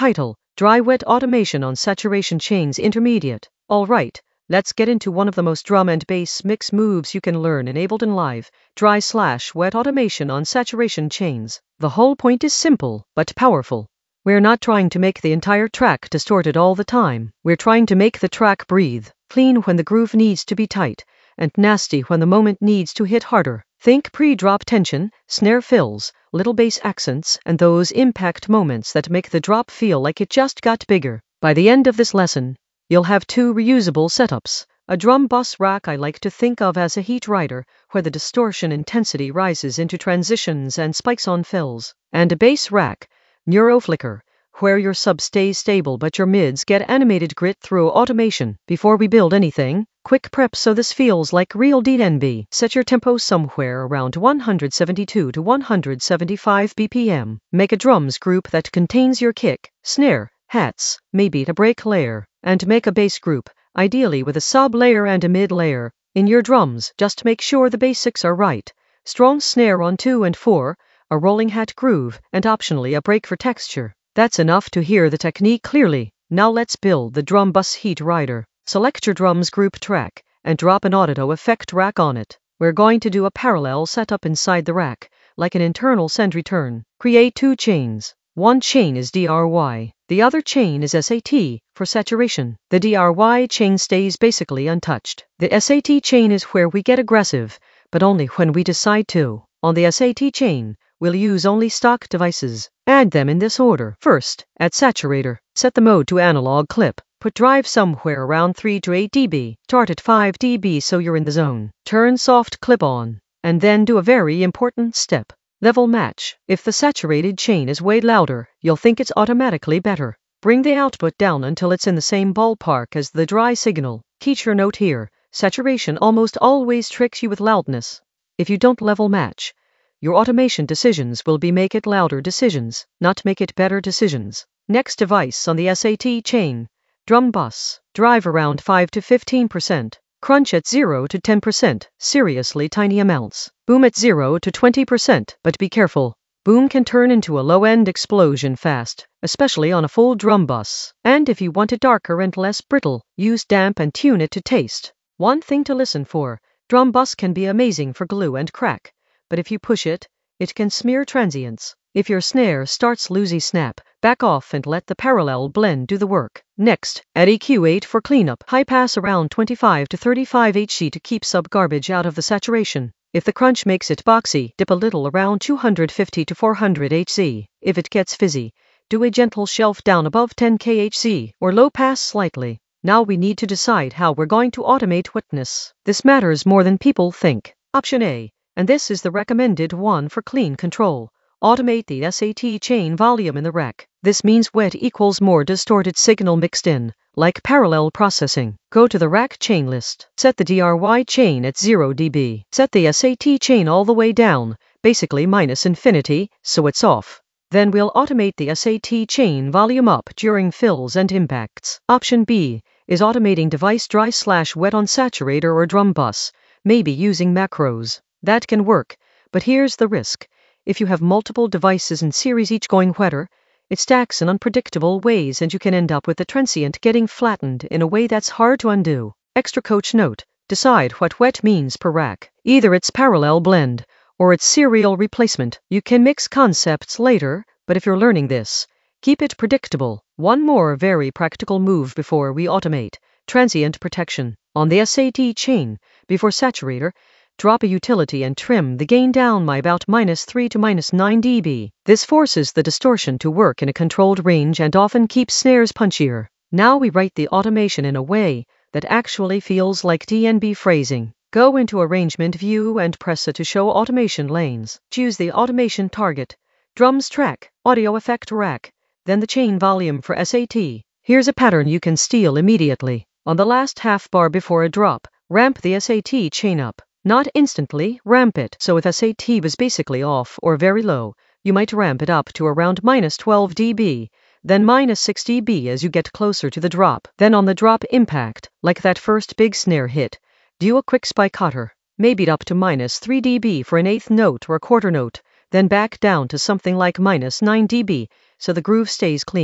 Title: Dry Wet Automation on Saturation Chains Intermediate. Alright, let's get into one of the most drum and bass mix moves you can learn in Ableton Live: dry/wet automation on saturation chains. The whole point is simple, but powerful. We're not trying to make the entire track distorted all the time. We're trying to make the track breathe, clean when the groove needs to be tight, and nasty when the moment needs to hit harder. Think pre-drop tension, snare fills, little bass accents, and those impact moments that make the drop feel like it just got bigger. By the end of this lesson, you'll have two reusable setups: a drum bus rack I like to think of as a heat rider, where the distortion intensity rises into transitions and spikes on fills, and a bass rack, Neuroflicker, where your sub stays stable but your mids get animated grit through automation. Before we build anything, quick prep so this feels like real DNB. Set your tempo somewhere around 172 to 175 BPM. Make a drums group that contains your kick, snare, hats, maybe a break layer, and make a bass group, ideally with a sub layer and a mid layer. In your drums, just make sure the basics are right: strong snare on 2 and 4, a rolling hat groove, and optionally a break for texture. That's enough to hear the technique clearly. Now let's build the drum bus heat rider. Select your drums group track, and drop an audio effect rack on it. We're going to do a parallel setup inside the rack, like an internal send return. Create two chains. One chain is DRY, the other chain is SAT, for saturation. The DRY chain stays basically untouched. The SAT chain is where we get aggressive, but only when we decide to. On the SAT chain, we'll use only stock devices. Add them in this order. First, add saturator. Set the mode to analog clip. Put drive somewhere around 3 to 8 dB. Start at 5 dB so you're in the zone. Turn soft clip on. And then do a very important step: level match. If the saturated chain is way louder, you'll think it's automatically better. Bring the output down until it's in the same ballpark as the dry signal. Teacher note here: saturation almost always tricks you with loudness. If you don't level match, your automation decisions will be make it louder decisions, not make it better decisions. Next device on the SAT chain: drum bus. Drive around 5 to 15%. Crunch at 0 to 10%, seriously tiny amounts. Boom at 0 to 20%, but be careful. Boom can turn into a low-end explosion fast, especially on a full drum bus. And if you want it darker and less brittle, use damp and tune it to taste. One thing to listen for: drum bus can be amazing for glue and crack, but if you push it, it can smear transients. If your snare starts loosey snap, back off and let the parallel blend do the work. Next, add EQ8 for cleanup. High pass around 25 to 35 Hz to keep sub garbage out of the saturation. If the crunch makes it boxy, dip a little around 250 to 400 Hz. If it gets fizzy, do a gentle shelf down above 10 kHz, or low pass slightly. Now we need to decide how we're going to automate wetness. This matters more than people think. Option A, and this is the recommended one for clean control: automate the SAT chain volume in the rack. This means wet equals more distorted signal mixed in, like parallel processing. Go to the rack chain list. Set the DRY chain at 0 dB. Set the SAT chain all the way down, basically minus infinity, so it's off. Then we'll automate the SAT chain volume up during fills and impacts. Option B is automating device dry/wet on saturator or drum bus, maybe using macros. That can work, but here's the risk: if you have multiple devices in series each going wetter, it stacks in unpredictable ways and you can end up with the transient getting flattened in a way that's hard to undo. Extra coach note: decide what wet means per rack. Either it's parallel blend, or it's serial replacement. You can mix concepts later, but if you're learning this, keep it predictable. One more very practical move before we automate: transient protection. On the SAT chain, before saturator, drop a utility and trim the gain down by about -3 to -9 dB. This forces the distortion to work in a controlled range and often keeps snares punchier. Now we write the automation in a way that actually feels like DNB phrasing. Go into Arrangement View and press it to show automation lanes. Choose the automation target: drums track, audio effect rack, then the chain volume for SAT. Here's a pattern you can steal immediately. On the last half bar before a drop, ramp the SAT chain up. Not instantly, ramp it. So if SAT was basically off or very low, you might ramp it up to around -12 dB, then -6 dB as you get closer to the drop. Then on the drop impact, like that first big snare hit, do a quick spike cutter, maybe up to -3 dB for an eighth note or a quarter note, then back down to something like -9 dB, so the groove stays clean.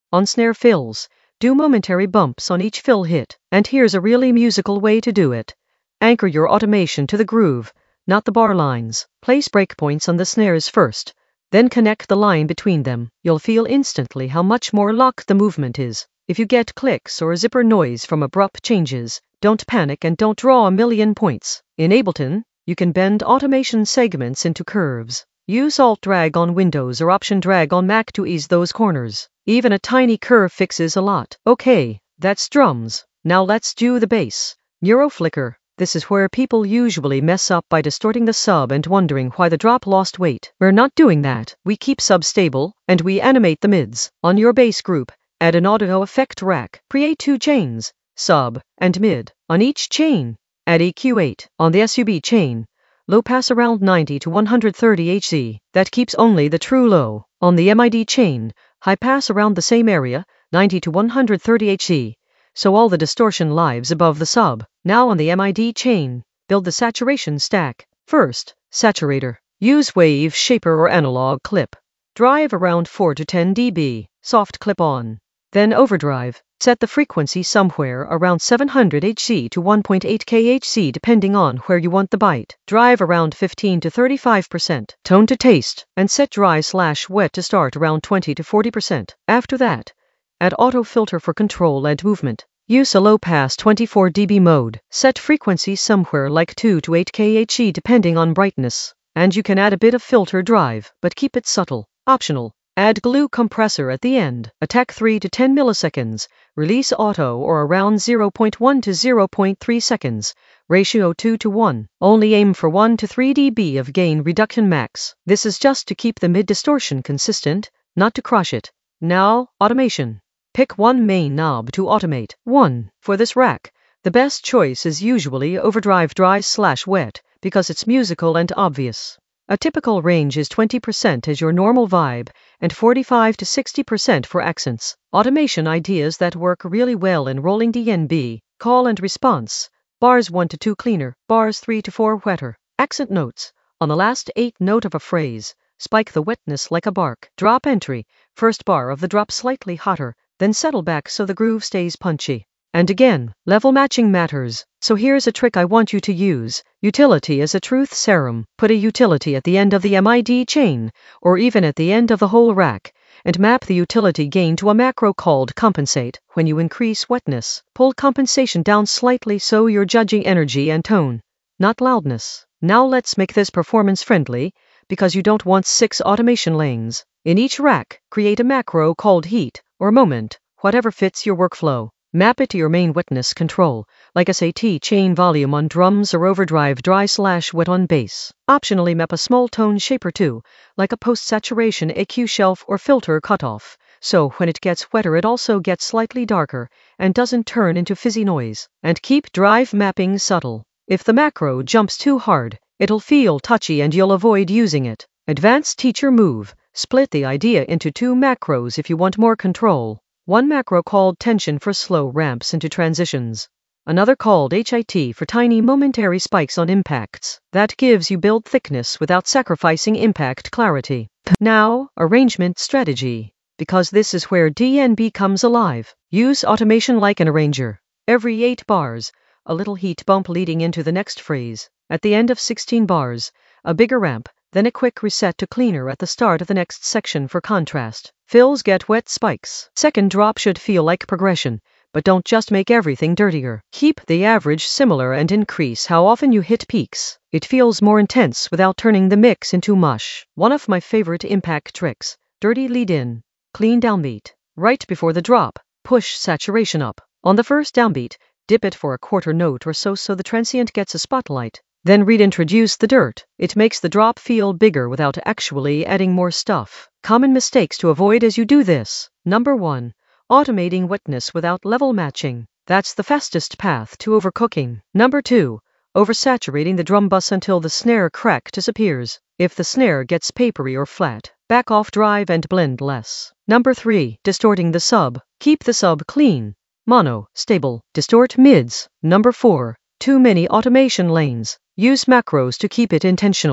On snare fills, do momentary bumps on each fill hit. And here's a really musical way to do it. Anchor your automation to the groove, not the bar lines. Place breakpoints on the snares first, then connect the line between them. You'll feel instantly how much more locked the movement is. If you get clicks or zipper noise from abrupt changes, don't panic and don't draw a million points. In Ableton, you can bend automation segments into curves. Use Alt drag on Windows or Option drag on Mac to ease those corners. Even a tiny curve fixes a lot. Okay, that's drums. Now let's do the bass. Neuroflicker. This is where people usually mess up by distorting the sub and wondering why the drop lost weight. We're not doing that. We keep sub stable, and we animate the mids. On your bass group, add an audio effect rack. Create 2 chains, sub and mid. On each chain, add EQ8. On the SUB chain, low pass around 90 to 130 Hz. That keeps only the true low. On the MID chain, high pass around the same area, 90 to 130 Hz. So all the distortion lives above the sub. Now on the MID chain, build the saturation stack. First, saturator. Use wave shaper or analog clip. Drive around 4 to 10 dB. Soft clip on. Then overdrive. Set the frequency somewhere around 700 Hz to 1.8 kHz depending on where you want the bite. Drive around 15 to 35%. Tone to taste. And set dry/wet to start around 20 to 40%. After that, add auto filter for control and movement. Use a low pass 24 dB mode. Set frequency somewhere like 2 to 8 kHz depending on brightness. And you can add a bit of filter drive, but keep it subtle. Optional. Add glue compressor at the end. Attack 3 to 10 milliseconds. Release auto or around 0.1 to 0.3 seconds. Ratio 2 to 1. Only aim for 1 to 3 dB of gain reduction max. This is just to keep the mid distortion consistent, not to crush it. Now, automation. Pick one main knob to automate. 1. For this rack, the best choice is usually overdrive dry/wet because it's musical and obvious. A typical range is 20% as your normal vibe and 45 to 60% for accents. Automation ideas that work really well in rolling DNB, call and response. Bars 1 to 2 cleaner, bars 3 to 4 wetter. Accent notes. On the last 8 note of a phrase, spike the wetness like a bark. Drop entry. First bar of the drop slightly hotter, then settle back so the groove stays punchy. And again, level matching matters. So here's a trick I want you to use. Utility is a truth serum. Put a utility at the end of the MID chain, or even at the end of the whole rack, and map the utility gain to a macro called compensate. When you increase wetness, pull compensation down slightly so you're judging energy and tone, not loudness. Now let's make this performance friendly, because you don't want 6 automation lanes. In each rack, create a macro called heat, or moment, whatever fits your workflow. Map it to your main wetness control, like SAT chain volume on drums or overdrive dry/wet on bass. Optionally map a small tone shaper too, like a post-saturation EQ shelf or filter cutoff, so when it gets wetter it also gets slightly darker and doesn't turn into fizzy noise. And keep drive mapping subtle. If the macro jumps too hard, it'll feel touchy and you'll avoid using it. Advanced teacher move. Split the idea into 2 macros if you want more control. One macro called tension for slow ramps into transitions. Another called HIT for tiny momentary spikes on impacts. That gives you build thickness without sacrificing impact clarity. Now, arrangement strategy. Because this is where DNB comes alive. Use automation like an arranger. Every 8 bars, a little heat bump leading into the next phrase. At the end of 16 bars, a bigger ramp, then a quick reset to cleaner at the start of the next section for contrast. Fills get wet spikes. Second drop should feel like progression, but don't just make everything dirtier. Keep the average similar and increase how often you hit peaks. It feels more intense without turning the mix into mush. One of my favorite impact tricks, dirty lead in, clean downbeat. Right before the drop, push saturation up. On the first downbeat, dip it for a quarter note or so the transient gets a spotlight. Then reintroduce the dirt. It makes the drop feel bigger without actually adding more stuff. Common mistakes to avoid as you do this. Number 1. Automating wetness without level matching. That's the fastest path to overcooking. Number 2. Oversaturating the drum bus until the snare crack disappears. If the snare gets papery or flat, back off drive and blend less. Number 3. Distorting the sub. Keep the sub clean, mono, stable. Distort mids. Number 4. Too many automation lanes. Use macros to keep it intentional.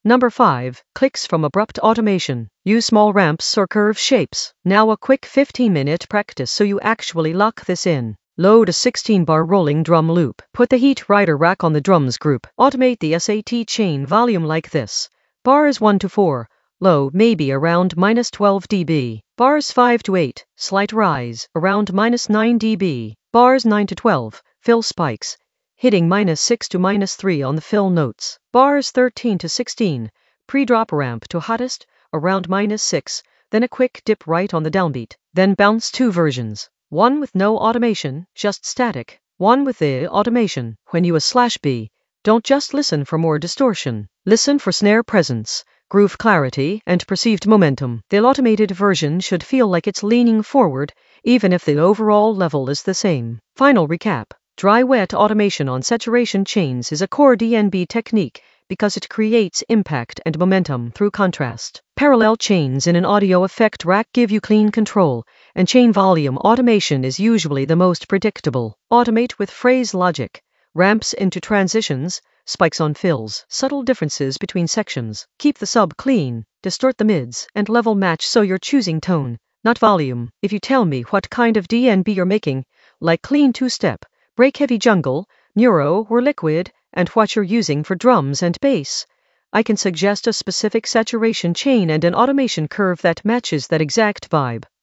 Number 5. Clicks from abrupt automation. Use small ramps or curve shapes. Now a quick 15-minute practice so you actually lock this in. Load a 16-bar rolling drum loop. Put the heat rider rack on the drums group. Automate the SAT chain volume like this. Bars 1 to 4. Low, maybe around -12 dB. Bars 5 to 8. Slight rise, around -9 dB. Bars 9 to 12. Fill spikes, hitting -6 to -3 on the fill notes. Bars 13 to 16. Pre-drop ramp to hottest, around -6. Then a quick dip right on the downbeat. Then bounce 2 versions. One with no automation, just static. One with the automation. When you /B, don't just listen for more distortion. Listen for snare presence, groove clarity, and perceived momentum. The automated version should feel like it's leaning forward, even if the overall level is the same. Final recap. Dry-wet automation on saturation chains is a core DNB technique because it creates impact and momentum through contrast. Parallel chains in an audio effect rack give you clean control, and chain volume automation is usually the most predictable. Automate with phrase logic, ramps into transitions, spikes on fills, subtle differences between sections. Keep the sub clean, distort the mids, and level match so you're choosing tone, not volume. If you tell me what kind of DNB you're making, like clean two-step, break heavy jungle, neuro, or liquid, and what you're using for drums and bass, I can suggest a specific saturation chain and an automation curve that matches that exact vibe.